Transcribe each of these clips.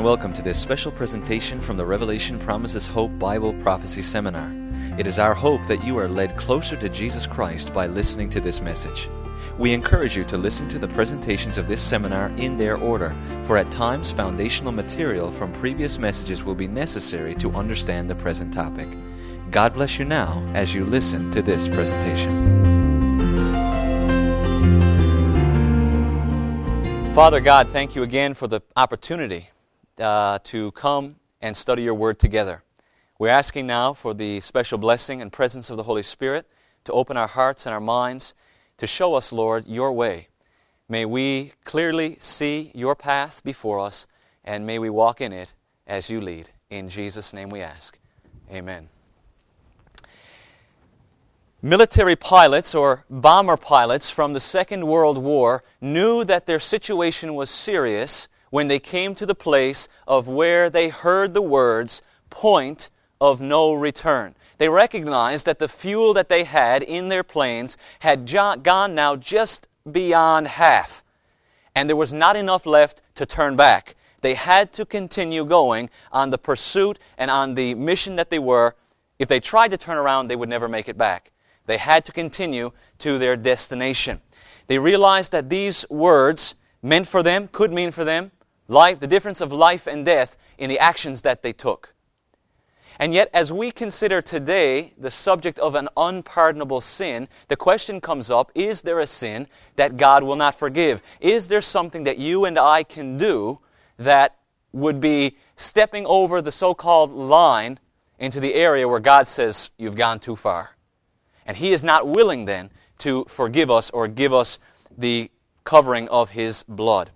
welcome to this special presentation from the Revelation Promises Hope Bible Prophecy Seminar. It is our hope that you are led closer to Jesus Christ by listening to this message. We encourage you to listen to the presentations of this seminar in their order, for at times foundational material from previous messages will be necessary to understand the present topic. God bless you now as you listen to this presentation. Father God, thank you again for the opportunity to come and study your word together. We're asking now for the special blessing and presence of the Holy Spirit to open our hearts and our minds to show us, Lord, your way. May we clearly see your path before us, and may we walk in it as you lead. In Jesus' name we ask. Amen. Military pilots or bomber pilots from the Second World War knew that their situation was serious when they came to the place of where they heard the words, "point of no return." They recognized that the fuel that they had in their planes had gone now just beyond half, and there was not enough left to turn back. They had to continue going on the pursuit and on the mission that they were. If they tried to turn around, they would never make it back. They had to continue to their destination. They realized that these words meant for them, could mean for them, life, the difference of life and death in the actions that they took. And yet, as we consider today the subject of an unpardonable sin, the question comes up, is there a sin that God will not forgive? Is there something that you and I can do that would be stepping over the so-called line into the area where God says, you've gone too far? And He is not willing then to forgive us or give us the covering of His blood.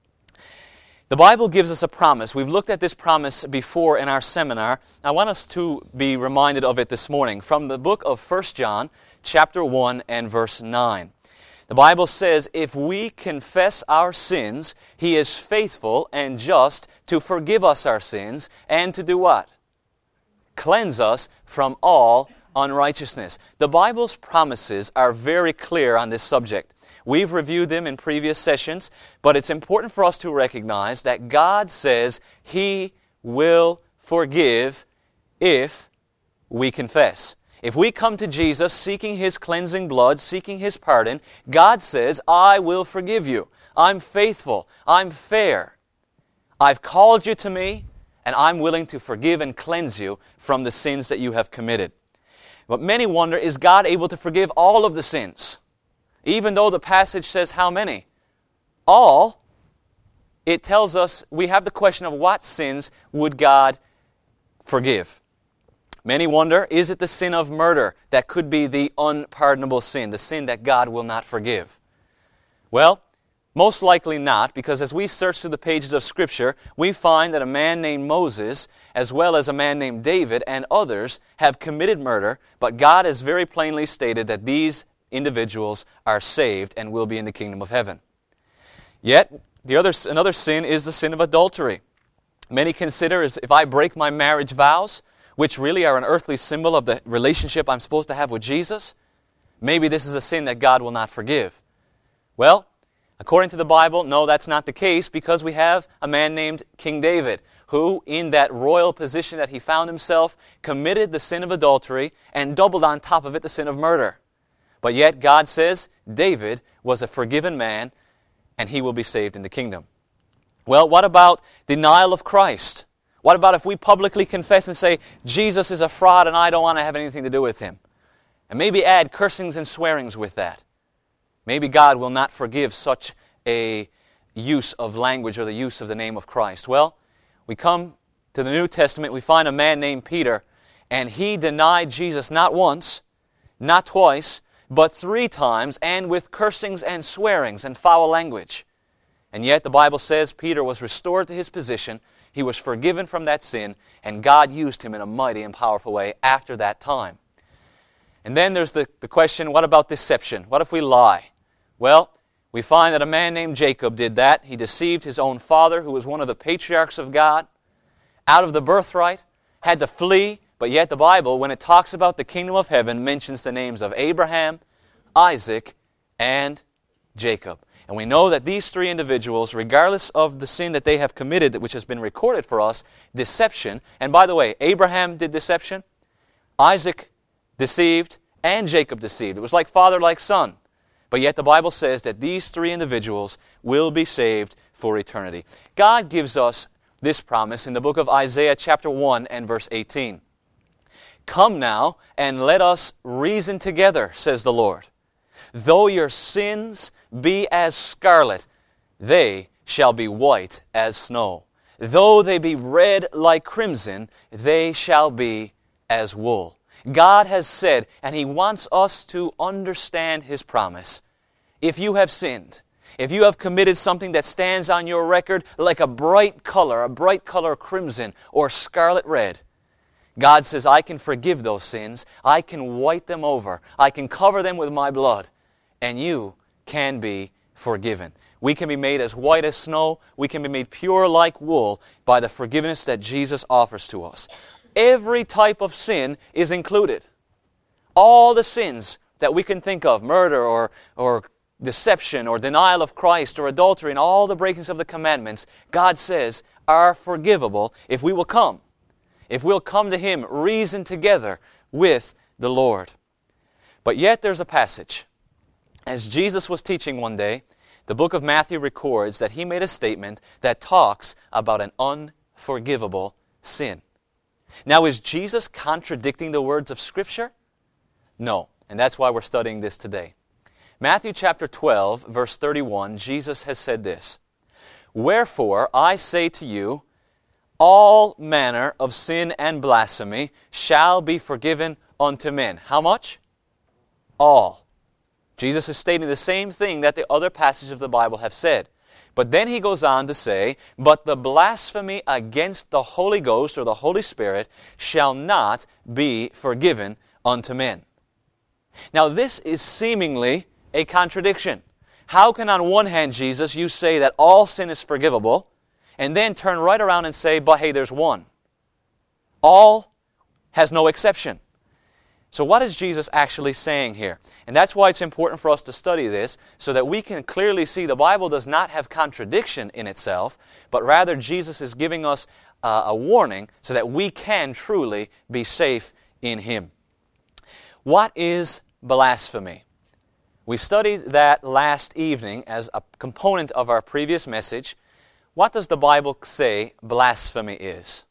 The Bible gives us a promise. We've looked at this promise before in our seminar. I want us to be reminded of it this morning from the book of 1 John, chapter 1 and verse 9. The Bible says, if we confess our sins, He is faithful and just to forgive us our sins and to do what? Cleanse us from all unrighteousness. The Bible's promises are very clear on this subject. We've reviewed them in previous sessions, but it's important for us to recognize that God says He will forgive if we confess. If we come to Jesus seeking His cleansing blood, seeking His pardon, God says, I will forgive you. I'm faithful. I'm fair. I've called you to me, and I'm willing to forgive and cleanse you from the sins that you have committed. But many wonder, is God able to forgive all of the sins? Even though the passage says how many? All. It tells us we have the question of what sins would God forgive? Many wonder, is it the sin of murder that could be the unpardonable sin, the sin that God will not forgive? Well, most likely not, because as we search through the pages of Scripture, we find that a man named Moses, as well as a man named David and others, have committed murder, but God has very plainly stated that these individuals are saved and will be in the kingdom of heaven. Yet, another sin is the sin of adultery. Many consider as if I break my marriage vows, which really are an earthly symbol of the relationship I'm supposed to have with Jesus, maybe this is a sin that God will not forgive. Well, according to the Bible, no, that's not the case, because we have a man named King David, who, in that royal position that he found himself, committed the sin of adultery and doubled on top of it the sin of murder. But yet God says David was a forgiven man and he will be saved in the kingdom. Well, what about denial of Christ? What about if we publicly confess and say, Jesus is a fraud and I don't want to have anything to do with Him? And maybe add cursings and swearings with that. Maybe God will not forgive such a use of language or the use of the name of Christ. Well, we come to the New Testament, we find a man named Peter, and he denied Jesus not once, not twice, but 3 times, and with cursings and swearings and foul language. And yet the Bible says Peter was restored to his position, he was forgiven from that sin, and God used him in a mighty and powerful way after that time. And then there's the question, what about deception? What if we lie? Well, we find that a man named Jacob did that. He deceived his own father, who was one of the patriarchs of God, out of the birthright, had to flee. But yet the Bible, when it talks about the kingdom of heaven, mentions the names of Abraham, Isaac, and Jacob. And we know that these three individuals, regardless of the sin that they have committed, which has been recorded for us, deception, and by the way, Abraham did deception, Isaac deceived, and Jacob deceived. It was like father, like son. But yet the Bible says that these three individuals will be saved for eternity. God gives us this promise in the book of Isaiah chapter 1 and verse 18. Come now and let us reason together, says the Lord. Though your sins be as scarlet, they shall be white as snow. Though they be red like crimson, they shall be as wool. God has said, and He wants us to understand His promise. If you have sinned, if you have committed something that stands on your record like a bright color crimson or scarlet red, God says, I can forgive those sins. I can white them over. I can cover them with my blood. And you can be forgiven. We can be made as white as snow. We can be made pure like wool by the forgiveness that Jesus offers to us. Every type of sin is included. All the sins that we can think of, murder or deception or denial of Christ or adultery and all the breakings of the commandments, God says are forgivable if we will come. If we'll come to Him, reason together with the Lord. But yet there's a passage. As Jesus was teaching one day, the book of Matthew records that He made a statement that talks about an unforgivable sin. Now, is Jesus contradicting the words of Scripture? No, and that's why we're studying this today. Matthew chapter 12, verse 31, Jesus has said this, Wherefore I say to you, all manner of sin and blasphemy shall be forgiven unto men. How much? All. Jesus is stating the same thing that the other passages of the Bible have said. But then He goes on to say, But the blasphemy against the Holy Ghost or the Holy Spirit shall not be forgiven unto men. Now this is seemingly a contradiction. How can on one hand, Jesus, you say that all sin is forgivable, and then turn right around and say, but hey, there's one. All has no exception. So what is Jesus actually saying here? And that's why it's important for us to study this, so that we can clearly see the Bible does not have contradiction in itself, but rather Jesus is giving us a warning so that we can truly be safe in Him. What is blasphemy? We studied that last evening as a component of our previous message. What does the Bible say blasphemy is?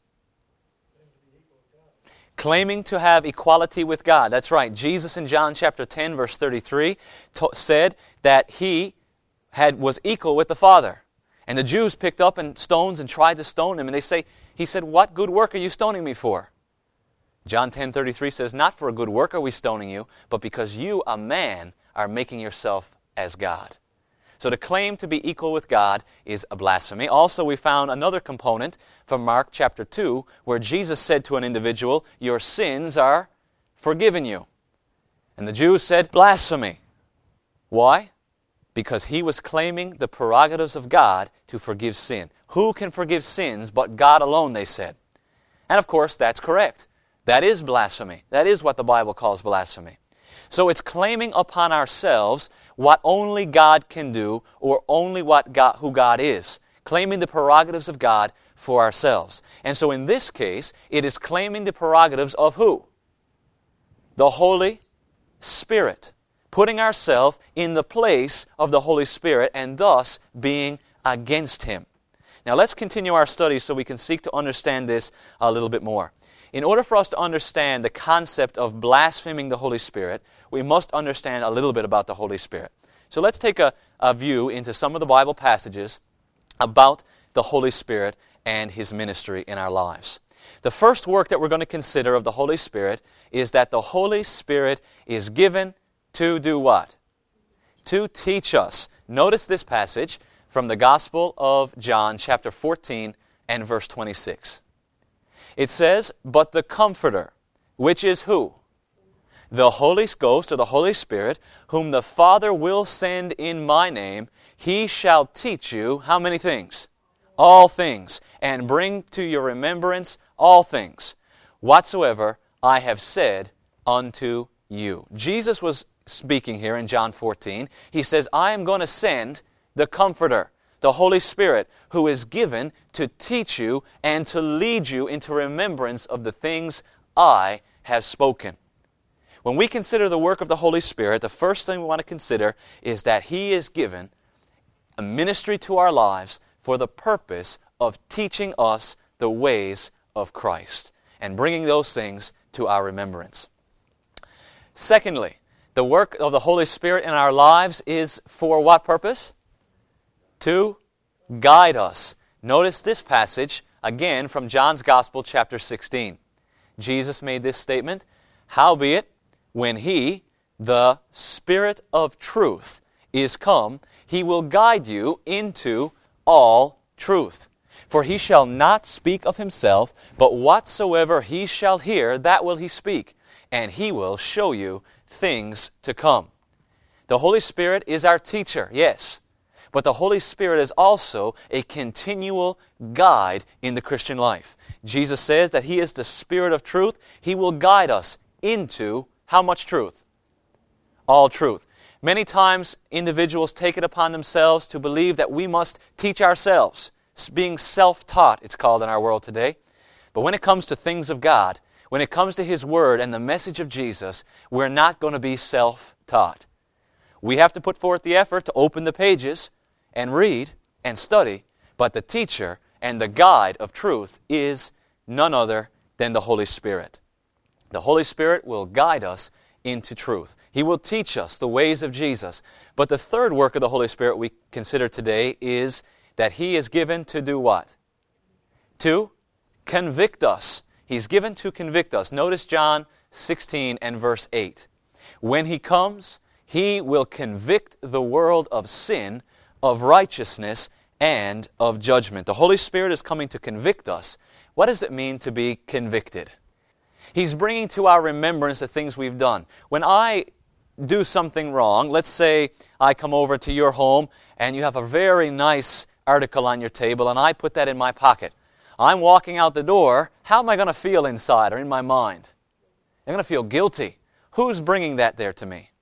Claiming to have equality with God. That's right. Jesus in John chapter 10 verse 33 said that He was equal with the Father. And the Jews picked up stones and tried to stone Him. And He said, what good work are you stoning me for? John 10:33 says, not for a good work are we stoning you, but because you, a man, are making yourself as God. So to claim to be equal with God is a blasphemy. Also, we found another component from Mark chapter 2, where Jesus said to an individual, your sins are forgiven you. And the Jews said, blasphemy. Why? Because He was claiming the prerogatives of God to forgive sin. Who can forgive sins but God alone, they said. And of course, that's correct. That is blasphemy. That is what the Bible calls blasphemy. So it's claiming upon ourselves what only God can do, or only who God is. Claiming the prerogatives of God for ourselves. And so in this case, it is claiming the prerogatives of who? The Holy Spirit. Putting ourselves in the place of the Holy Spirit and thus being against Him. Now let's continue our study so we can seek to understand this a little bit more. In order for us to understand the concept of blaspheming the Holy Spirit, we must understand a little bit about the Holy Spirit. So let's take a view into some of the Bible passages about the Holy Spirit and His ministry in our lives. The first work that we're going to consider of the Holy Spirit is that the Holy Spirit is given to do what? To teach us. Notice this passage from the Gospel of John, chapter 14 and verse 26. It says, but the Comforter, which is who? The Holy Ghost, or the Holy Spirit, whom the Father will send in my name, He shall teach you, how many things? All things, and bring to your remembrance all things, whatsoever I have said unto you. Jesus was speaking here in John 14. He says, I am going to send the Comforter, the Holy Spirit, who is given to teach you and to lead you into remembrance of the things I have spoken. When we consider the work of the Holy Spirit, the first thing we want to consider is that He is given a ministry to our lives for the purpose of teaching us the ways of Christ and bringing those things to our remembrance. Secondly, the work of the Holy Spirit in our lives is for what purpose? To guide us. Notice this passage, again, from John's Gospel, chapter 16. Jesus made this statement, "Howbeit, when He, the Spirit of truth, is come, He will guide you into all truth. For He shall not speak of Himself, but whatsoever He shall hear, that will He speak, and He will show you things to come." The Holy Spirit is our teacher, yes, but the Holy Spirit is also a continual guide in the Christian life. Jesus says that He is the Spirit of truth. He will guide us into how much truth? All truth. Many times individuals take it upon themselves to believe that we must teach ourselves. Being self-taught, it's called in our world today. But when it comes to things of God, when it comes to His Word and the message of Jesus, we're not going to be self-taught. We have to put forth the effort to open the pages and read and study, but the teacher and the guide of truth is none other than the Holy Spirit. The Holy Spirit will guide us into truth. He will teach us the ways of Jesus. But the third work of the Holy Spirit we consider today is that He is given to do what? To convict us. He's given to convict us. Notice John 16 and verse 8. When He comes, He will convict the world of sin, of righteousness, and of judgment. The Holy Spirit is coming to convict us. What does it mean to be convicted? He's bringing to our remembrance the things we've done. When I do something wrong, let's say I come over to your home and you have a very nice article on your table and I put that in my pocket. I'm walking out the door, how am I going to feel inside or in my mind? I'm going to feel guilty. Who's bringing that there to me?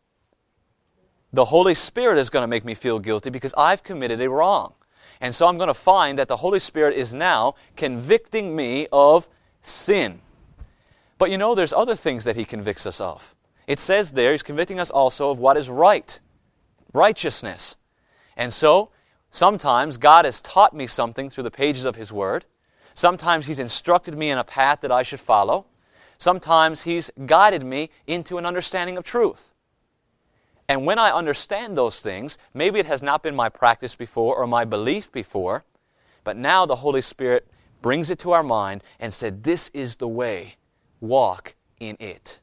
The Holy Spirit is going to make me feel guilty because I've committed a wrong. And so I'm going to find that the Holy Spirit is now convicting me of sin. But you know, there's other things that He convicts us of. It says there, He's convicting us also of what is right, righteousness. And so, sometimes God has taught me something through the pages of His Word. Sometimes He's instructed me in a path that I should follow. Sometimes He's guided me into an understanding of truth. And when I understand those things, maybe it has not been my practice before or my belief before, but now the Holy Spirit brings it to our mind and said, this is the way. Walk in it.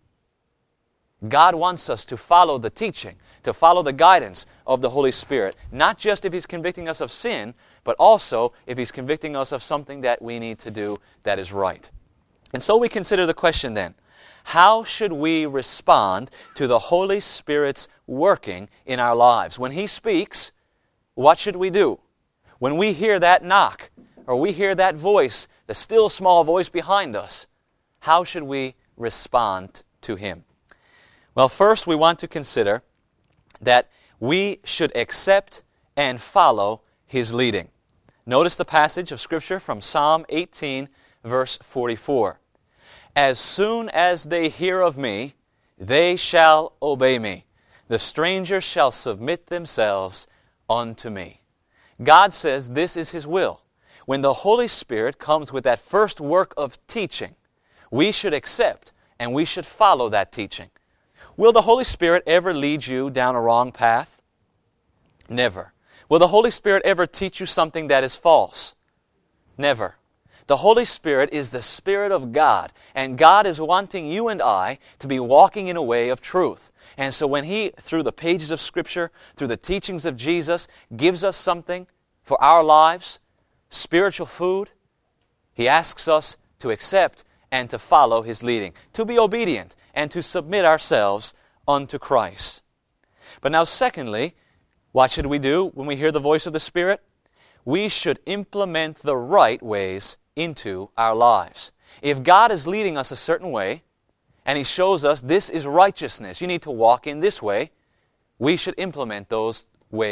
God wants us to follow the teaching, to follow the guidance of the Holy Spirit, not just if He's convicting us of sin, but also if He's convicting us of something that we need to do that is right. And so we consider the question then, how should we respond to the Holy Spirit's working in our lives? When He speaks, what should we do? When we hear that knock, or we hear that voice, the still small voice behind us, how should we respond to Him? Well, first we want to consider that we should accept and follow His leading. Notice the passage of Scripture from Psalm 18, verse 44. As soon as they hear of me, they shall obey me. The strangers shall submit themselves unto me. God says this is His will. When the Holy Spirit comes with that first work of teaching, we should accept and we should follow that teaching. Will the Holy Spirit ever lead you down a wrong path? Never. Will the Holy Spirit ever teach you something that is false? Never. The Holy Spirit is the Spirit of God, and God is wanting you and I to be walking in a way of truth. And so when He, through the pages of Scripture, through the teachings of Jesus, gives us something for our lives, spiritual food, He asks us to accept and to follow His leading, to be obedient and to submit ourselves unto Christ. But now secondly, what should we do when we hear the voice of the Spirit? We should implement the right ways into our lives. If God is leading us a certain way, and He shows us this is righteousness, you need to walk in this way, we should implement those ways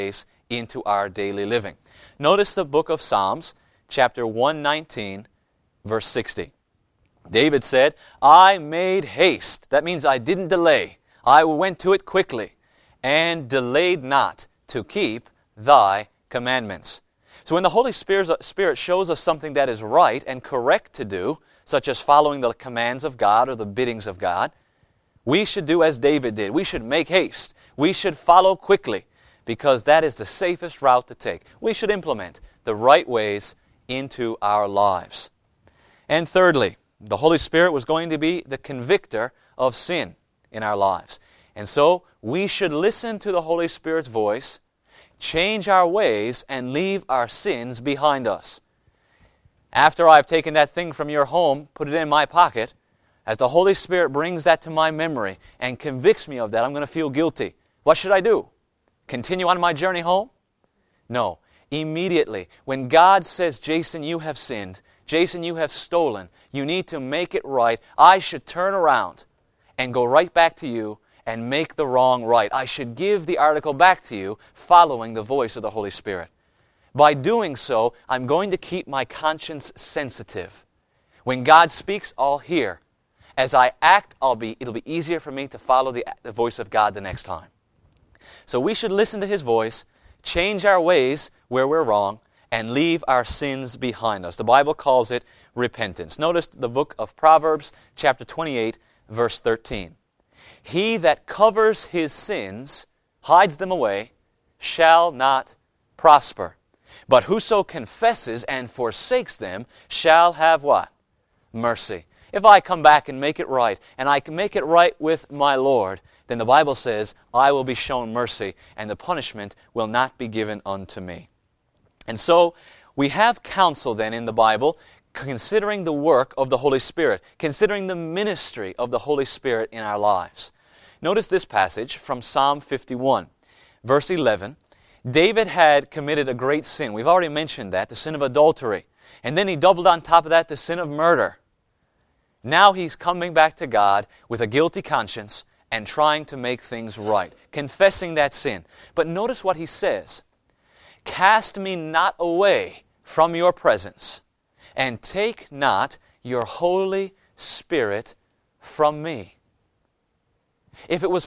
into our daily living. Notice the book of Psalms, chapter 119, verse 60. David said, I made haste. That means I didn't delay. I went to it quickly and delayed not to keep thy commandments. So when the Holy Spirit shows us something that is right and correct to do, such as following the commands of God or the biddings of God, we should do as David did. We should make haste. We should follow quickly, because that is the safest route to take. We should implement the right ways into our lives. And thirdly, the Holy Spirit was going to be the convictor of sin in our lives. And so we should listen to the Holy Spirit's voice, change our ways, and leave our sins behind us. After I've taken that thing from your home, put it in my pocket, as the Holy Spirit brings that to my memory and convicts me of that, I'm going to feel guilty. What should I do? Continue on my journey home? No. Immediately, when God says, Jason, you have sinned, Jason, you have stolen, you need to make it right, I should turn around and go right back to you and make the wrong right. I should give the article back to you following the voice of the Holy Spirit. By doing so, I'm going to keep my conscience sensitive. When God speaks, I'll hear. As I act, it'll be easier for me to follow the voice of God the next time. So we should listen to His voice, change our ways where we're wrong, and leave our sins behind us. The Bible calls it repentance. Notice the book of Proverbs, chapter 28, verse 13. He that covers his sins, hides them away, shall not prosper. But whoso confesses and forsakes them shall have what? Mercy. If I come back and make it right, and I can make it right with my Lord, then the Bible says, I will be shown mercy, and the punishment will not be given unto me. And so, we have counsel then in the Bible, considering the work of the Holy Spirit, considering the ministry of the Holy Spirit in our lives. Notice this passage from Psalm 51, verse 11. David had committed a great sin. We've already mentioned that, the sin of adultery. And then he doubled on top of that the sin of murder. Now he's coming back to God with a guilty conscience and trying to make things right, confessing that sin. But notice what he says. Cast me not away from your presence, and take not your Holy Spirit from me. If it was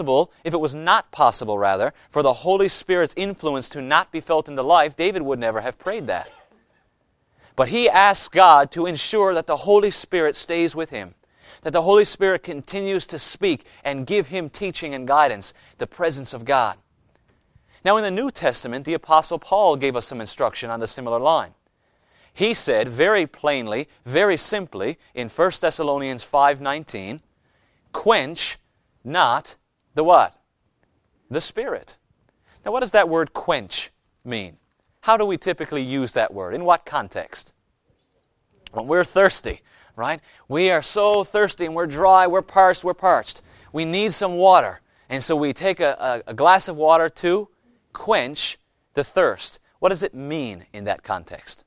not possible, for the Holy Spirit's influence to not be felt in the life, David would never have prayed that. But he asked God to ensure that the Holy Spirit stays with him, that the Holy Spirit continues to speak and give him teaching and guidance, the presence of God. Now in the New Testament, the Apostle Paul gave us some instruction on the similar line. He said very plainly, very simply, in 1 Thessalonians 5:19, quench not the what? The Spirit. Now what does that word quench mean? How do we typically use that word? In what context? When we're thirsty, right? We are so thirsty and we're dry, we're parched. We need some water. And so we take a glass of water to quench the thirst. What does it mean in that context?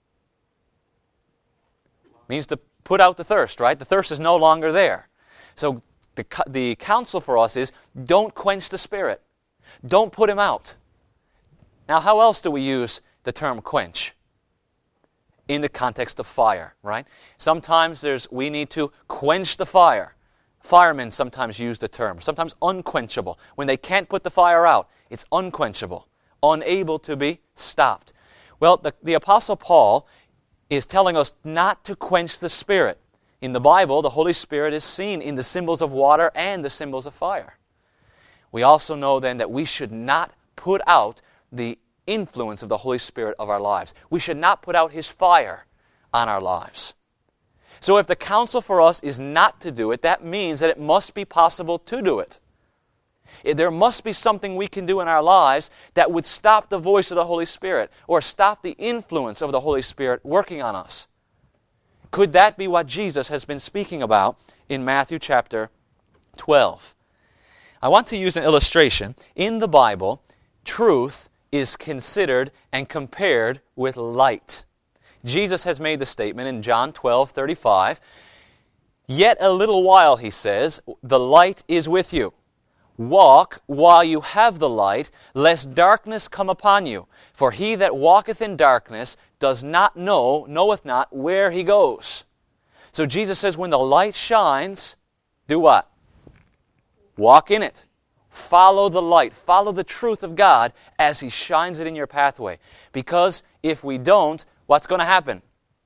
It means to put out the thirst, right? The thirst is no longer there. So the counsel for us is, don't quench the Spirit. Don't put Him out. Now, how else do we use the term quench? In the context of fire, right? Sometimes we need to quench the fire. Firemen sometimes use the term, sometimes unquenchable. When they can't put the fire out, it's unquenchable, unable to be stopped. Well, the Apostle Paul is telling us not to quench the Spirit. In the Bible, the Holy Spirit is seen in the symbols of water and the symbols of fire. We also know then that we should not put out the influence of the Holy Spirit of our lives. We should not put out His fire on our lives. So if the counsel for us is not to do it, that means that it must be possible to do it. There must be something we can do in our lives that would stop the voice of the Holy Spirit or stop the influence of the Holy Spirit working on us. Could that be what Jesus has been speaking about in Matthew chapter 12? I want to use an illustration. In the Bible, truth is considered and compared with light. Jesus has made the statement in John 12:35, "Yet a little while," He says, "the light is with you. Walk while you have the light, lest darkness come upon you. For he that walketh in darkness knoweth not where he goes. So Jesus says when the light shines, do what? Walk in it. Follow the light. Follow the truth of God as He shines it in your pathway. Because if we don't, what's going to happen?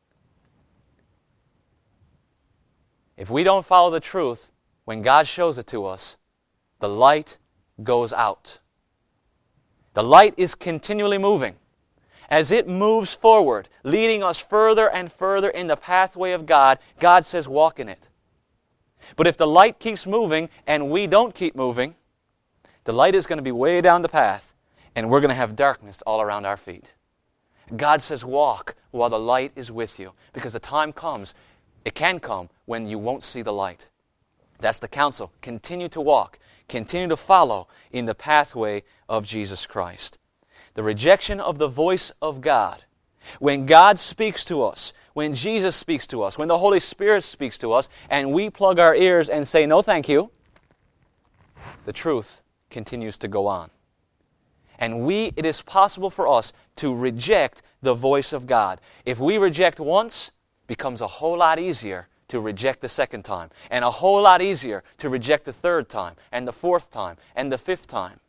If we don't follow the truth, when God shows it to us, the light goes out. The light is continually moving. As it moves forward, leading us further and further in the pathway of God, God says walk in it. But if the light keeps moving and we don't keep moving, the light is going to be way down the path and we're going to have darkness all around our feet. God says walk while the light is with you, because the time comes, it can come, when you won't see the light. That's the counsel. Continue to walk. Continue to follow in the pathway of Jesus Christ. The rejection of the voice of God. When God speaks to us, when Jesus speaks to us, when the Holy Spirit speaks to us, and we plug our ears and say, no thank you, the truth continues to go on. And it is possible for us to reject the voice of God. If we reject once, it becomes a whole lot easier to reject the second time, and a whole lot easier to reject the third time, and the fourth time, and the fifth time.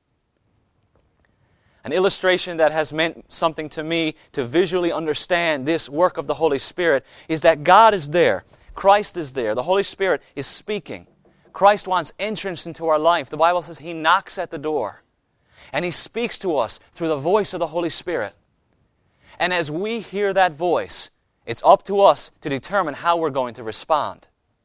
An illustration that has meant something to me to visually understand this work of the Holy Spirit is that God is there. Christ is there. The Holy Spirit is speaking. Christ wants entrance into our life. The Bible says He knocks at the door. And He speaks to us through the voice of the Holy Spirit. And as we hear that voice, it's up to us to determine how we're going to respond.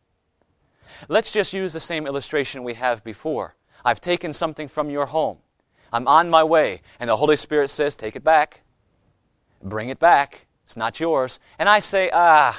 Let's just use the same illustration we have before. I've taken something from your home. I'm on my way, and the Holy Spirit says, take it back. Bring it back. It's not yours. And I say,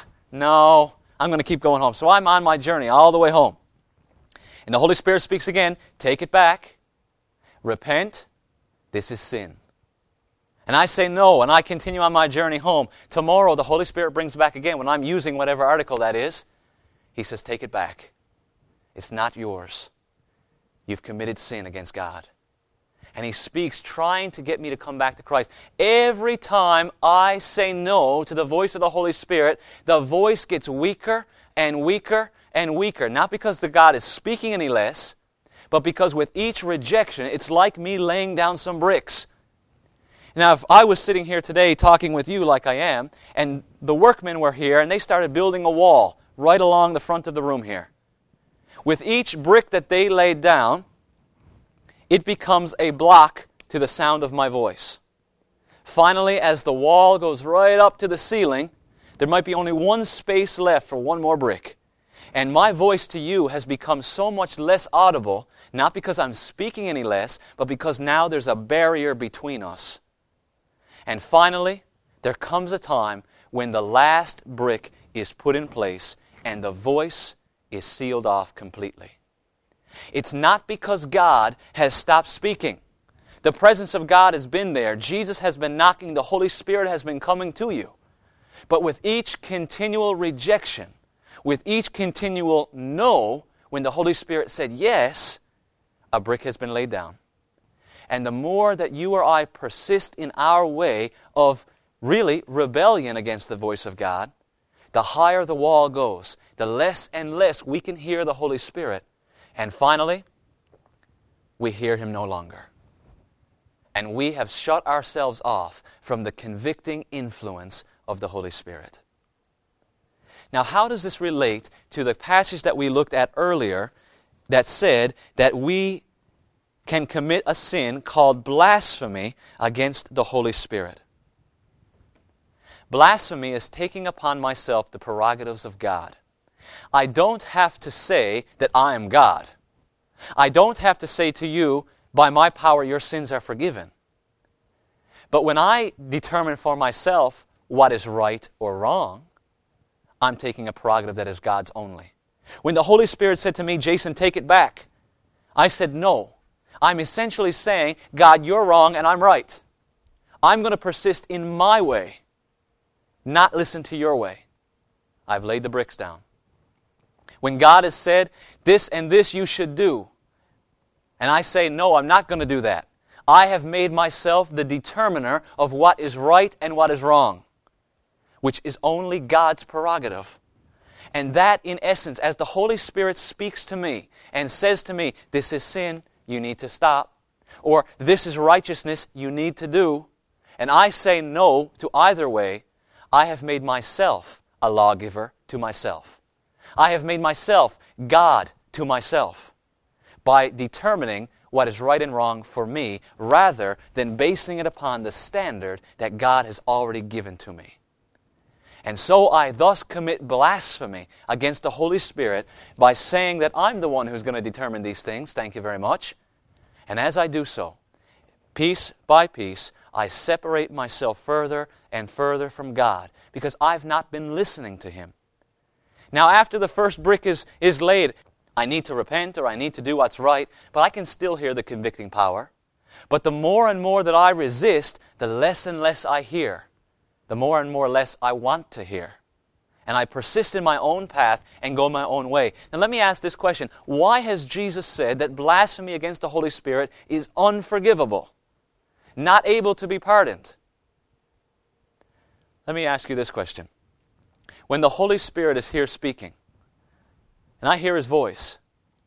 no, I'm going to keep going home. So I'm on my journey all the way home. And the Holy Spirit speaks again, take it back. Repent. This is sin. And I say no, and I continue on my journey home. Tomorrow, the Holy Spirit brings back again, when I'm using whatever article that is, He says, take it back. It's not yours. You've committed sin against God. And He speaks, trying to get me to come back to Christ. Every time I say no to the voice of the Holy Spirit, the voice gets weaker and weaker and weaker. Not because the God is speaking any less, but because with each rejection, it's like me laying down some bricks. Now, if I was sitting here today talking with you like I am, and the workmen were here, and they started building a wall right along the front of the room here. With each brick that they laid down, it becomes a block to the sound of my voice. Finally, as the wall goes right up to the ceiling, there might be only one space left for one more brick. And my voice to you has become so much less audible, not because I'm speaking any less, but because now there's a barrier between us. And finally, there comes a time when the last brick is put in place and the voice is sealed off completely. It's not because God has stopped speaking. The presence of God has been there. Jesus has been knocking. The Holy Spirit has been coming to you. But with each continual rejection, with each continual no, when the Holy Spirit said yes, a brick has been laid down. And the more that you or I persist in our way of really rebellion against the voice of God, the higher the wall goes, the less and less we can hear the Holy Spirit. And finally, we hear Him no longer. And we have shut ourselves off from the convicting influence of the Holy Spirit. Now, how does this relate to the passage that we looked at earlier that said that we can commit a sin called blasphemy against the Holy Spirit? Blasphemy is taking upon myself the prerogatives of God. I don't have to say that I am God. I don't have to say to you, by my power your sins are forgiven. But when I determine for myself what is right or wrong, I'm taking a prerogative that is God's only. When the Holy Spirit said to me, Jason, take it back, I said no. I'm essentially saying, God, you're wrong and I'm right. I'm going to persist in my way, not listen to your way. I've laid the bricks down. When God has said, this and this you should do, And I say, no, I'm not going to do that. I have made myself the determiner of what is right and what is wrong, which is only God's prerogative. And that, in essence, as the Holy Spirit speaks to me and says to me, this is sin, you need to stop, or this is righteousness, you need to do, and I say no to either way, I have made myself a lawgiver to myself. I have made myself God to myself by determining what is right and wrong for me rather than basing it upon the standard that God has already given to me. And so I thus commit blasphemy against the Holy Spirit by saying that I'm the one who's going to determine these things. Thank you very much. And as I do so, piece by piece, I separate myself further and further from God because I've not been listening to Him. Now, after the first brick is laid, I need to repent or I need to do what's right, but I can still hear the convicting power. But the more and more that I resist, the less and less I hear. The more and more less I want to hear. And I persist in my own path and go my own way. Now let me ask this question. Why has Jesus said that blasphemy against the Holy Spirit is unforgivable? Not able to be pardoned? Let me ask you this question. When the Holy Spirit is here speaking, and I hear His voice,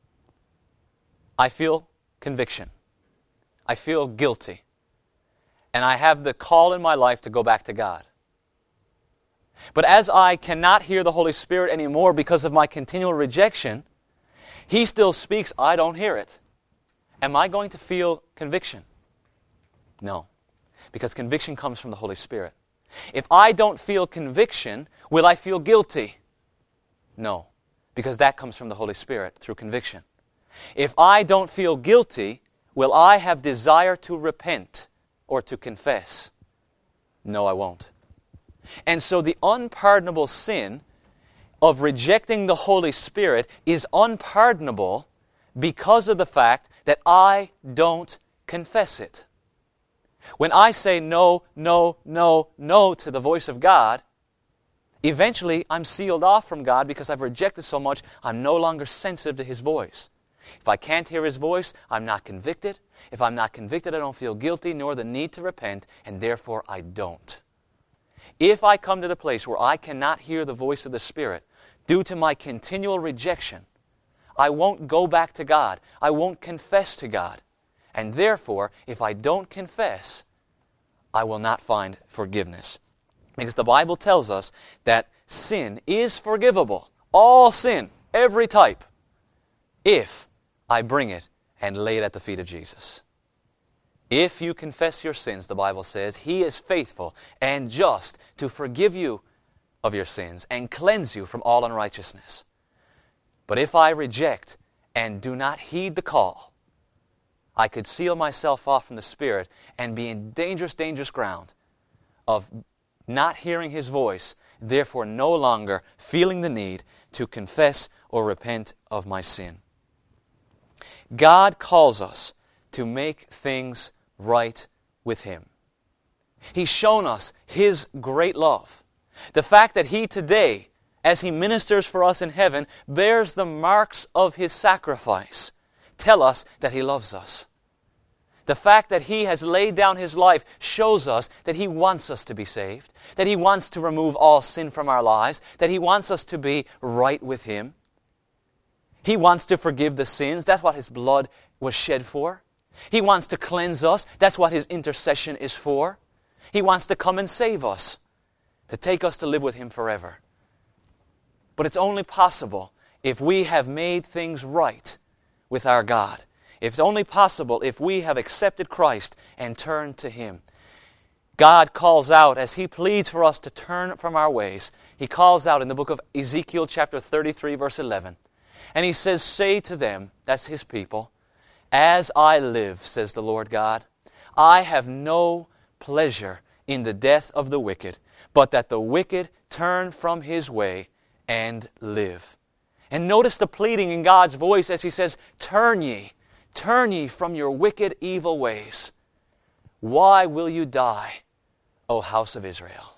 I feel conviction. I feel guilty. And I have the call in my life to go back to God. But as I cannot hear the Holy Spirit anymore because of my continual rejection, He still speaks, I don't hear it. Am I going to feel conviction? No, because conviction comes from the Holy Spirit. If I don't feel conviction, will I feel guilty? No, because that comes from the Holy Spirit through conviction. If I don't feel guilty, will I have desire to repent or to confess? No, I won't. And so the unpardonable sin of rejecting the Holy Spirit is unpardonable because of the fact that I don't confess it. When I say no, no, no, no to the voice of God, eventually I'm sealed off from God because I've rejected so much, I'm no longer sensitive to His voice. If I can't hear His voice, I'm not convicted. If I'm not convicted, I don't feel guilty nor the need to repent, and therefore I don't. If I come to the place where I cannot hear the voice of the Spirit due to my continual rejection, I won't go back to God. I won't confess to God. And therefore, if I don't confess, I will not find forgiveness. Because the Bible tells us that sin is forgivable. All sin, every type, if I bring it and lay it at the feet of Jesus. If you confess your sins, the Bible says, He is faithful and just to forgive you of your sins and cleanse you from all unrighteousness. But if I reject and do not heed the call, I could seal myself off from the Spirit and be in dangerous, dangerous ground of not hearing His voice, therefore no longer feeling the need to confess or repent of my sin. God calls us to make things right with Him. He's shown us His great love. The fact that He today, as He ministers for us in heaven, bears the marks of His sacrifice, tell us that He loves us. The fact that He has laid down His life shows us that He wants us to be saved, that He wants to remove all sin from our lives, that He wants us to be right with Him. He wants to forgive the sins. That's what His blood was shed for. He wants to cleanse us. That's what His intercession is for. He wants to come and save us, to take us to live with Him forever. But it's only possible if we have made things right with our God. It's only possible if we have accepted Christ and turned to Him. God calls out as He pleads for us to turn from our ways. He calls out in the book of Ezekiel chapter 33 verse 11. And He says, say to them, that's His people, as I live, says the Lord God, I have no pleasure in the death of the wicked, but that the wicked turn from his way and live. And notice the pleading in God's voice as He says, turn ye from your wicked, evil ways. Why will you die, O house of Israel?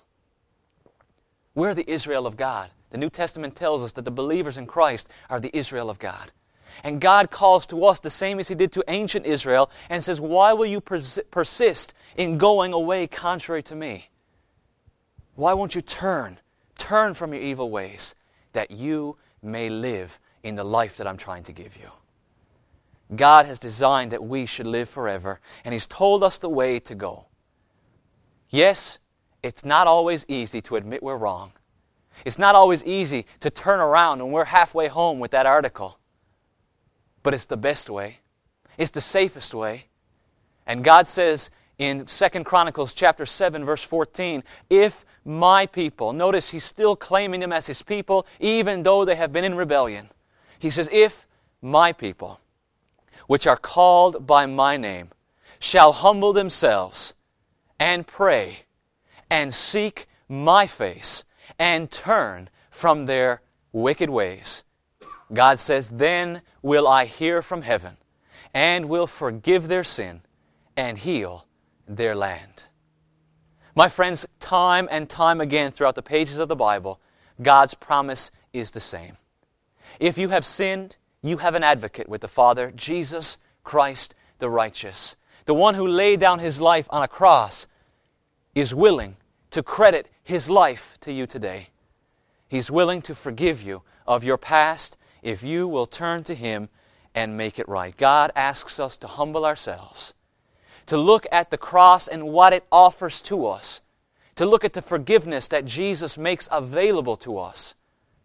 We're the Israel of God. The New Testament tells us that the believers in Christ are the Israel of God. And God calls to us the same as He did to ancient Israel and says, why will you persist in going away contrary to me? Why won't you turn from your evil ways, that you may live in the life that I'm trying to give you? God has designed that we should live forever, and He's told us the way to go. Yes, it's not always easy to admit we're wrong. It's not always easy to turn around when we're halfway home with that article. But it's the best way. It's the safest way. And God says in 2 Chronicles chapter 7, verse 14, if my people, notice He's still claiming them as His people, even though they have been in rebellion. He says, if my people, which are called by my name, shall humble themselves and pray and seek my face and turn from their wicked ways, God says, then will I hear from heaven and will forgive their sin and heal their land. My friends, time and time again throughout the pages of the Bible, God's promise is the same. If you have sinned, you have an advocate with the Father, Jesus Christ the righteous. The one who laid down His life on a cross is willing to credit His life to you today. He's willing to forgive you of your past if you will turn to Him and make it right. God asks us to humble ourselves, to look at the cross and what it offers to us, to look at the forgiveness that Jesus makes available to us,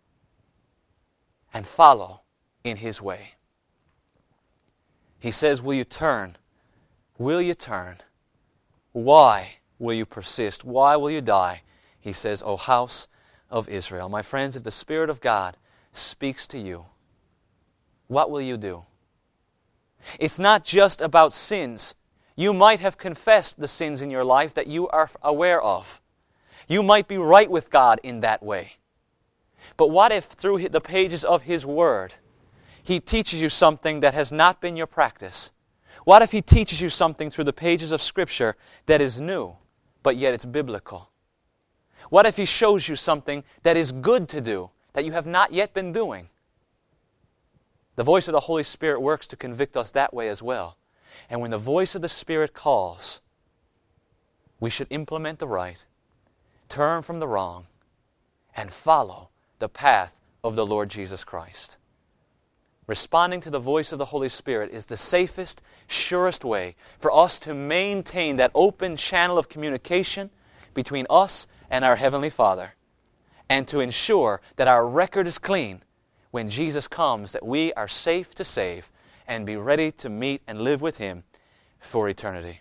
and follow in His way. He says, will you turn? Will you turn? Why will you persist? Why will you die? He says, O house of Israel. My friends, if the Spirit of God speaks to you, what will you do? It's not just about sins. You might have confessed the sins in your life that you are aware of. You might be right with God in that way. But what if through the pages of His Word, He teaches you something that has not been your practice? What if He teaches you something through the pages of Scripture that is new, but yet it's biblical? What if He shows you something that is good to do, that you have not yet been doing? The voice of the Holy Spirit works to convict us that way as well. And when the voice of the Spirit calls, we should implement the right, turn from the wrong, and follow the path of the Lord Jesus Christ. Responding to the voice of the Holy Spirit is the safest, surest way for us to maintain that open channel of communication between us and our Heavenly Father, and to ensure that our record is clean when Jesus comes, that we are safe to save and be ready to meet and live with Him for eternity.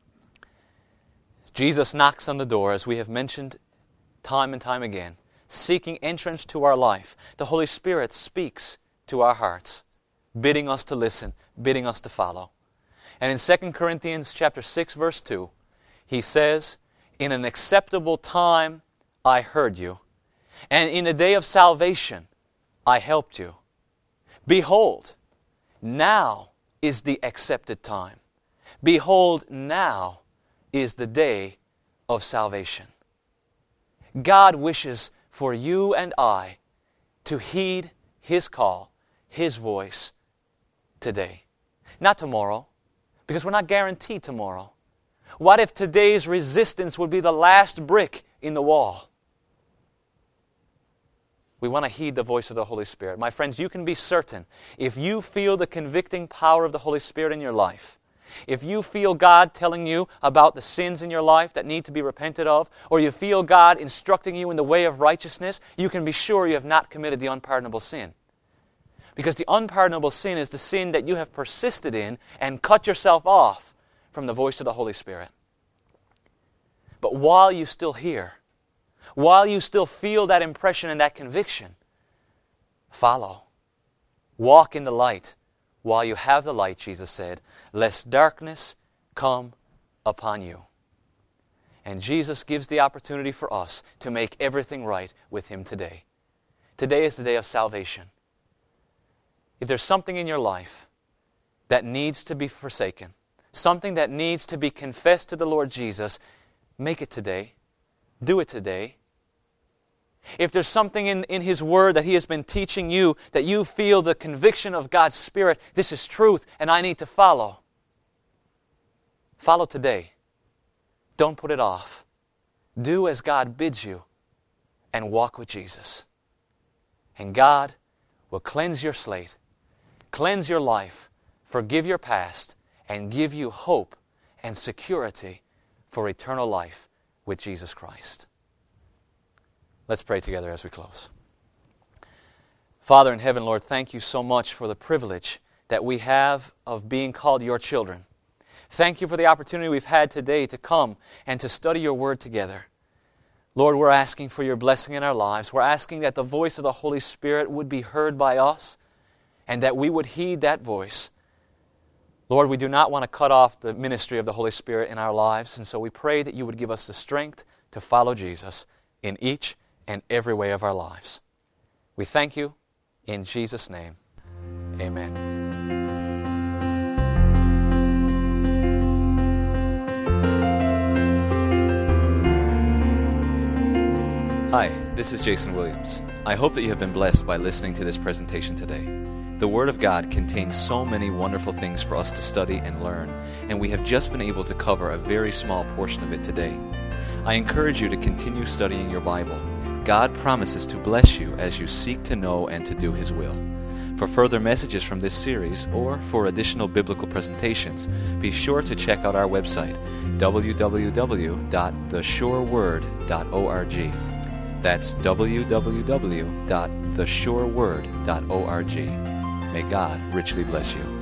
Jesus knocks on the door, as we have mentioned time and time again, seeking entrance to our life. The Holy Spirit speaks to our hearts, bidding us to listen, bidding us to follow. And in 2 Corinthians chapter 6, verse 2, He says, in an acceptable time I heard you, and in the day of salvation I helped you. Behold, now is the accepted time. Behold, now is the day of salvation. God wishes for you and I to heed His call, His voice today. Not tomorrow, because we're not guaranteed tomorrow. What if today's resistance would be the last brick in the wall? We want to heed the voice of the Holy Spirit. My friends, you can be certain, if you feel the convicting power of the Holy Spirit in your life, if you feel God telling you about the sins in your life that need to be repented of, or you feel God instructing you in the way of righteousness, you can be sure you have not committed the unpardonable sin. Because the unpardonable sin is the sin that you have persisted in and cut yourself off from the voice of the Holy Spirit. But while you still hear, while you still feel that impression and that conviction, follow. Walk in the light while you have the light, Jesus said, lest darkness come upon you. And Jesus gives the opportunity for us to make everything right with Him today. Today is the day of salvation. If there's something in your life that needs to be forsaken, something that needs to be confessed to the Lord Jesus, make it today. Do it today. If there's something in His Word that He has been teaching you, that you feel the conviction of God's Spirit, this is truth and I need to follow, follow today. Don't put it off. Do as God bids you and walk with Jesus. And God will cleanse your slate, cleanse your life, forgive your past, and give you hope and security for eternal life with Jesus Christ. Let's pray together as we close. Father in heaven, Lord, thank you so much for the privilege that we have of being called your children. Thank you for the opportunity we've had today to come and to study your word together. Lord, we're asking for your blessing in our lives. We're asking that the voice of the Holy Spirit would be heard by us and that we would heed that voice. Lord, we do not want to cut off the ministry of the Holy Spirit in our lives, and so we pray that you would give us the strength to follow Jesus in each and every way of our lives. We thank you in Jesus' name. Amen. Hi, this is Jason Williams. I hope that you have been blessed by listening to this presentation today. The Word of God contains so many wonderful things for us to study and learn, and we have just been able to cover a very small portion of it today. I encourage you to continue studying your Bible. God promises to bless you as you seek to know and to do His will. For further messages from this series or for additional biblical presentations, be sure to check out our website, www.theshureword.org. That's www.theshureword.org. May God richly bless you.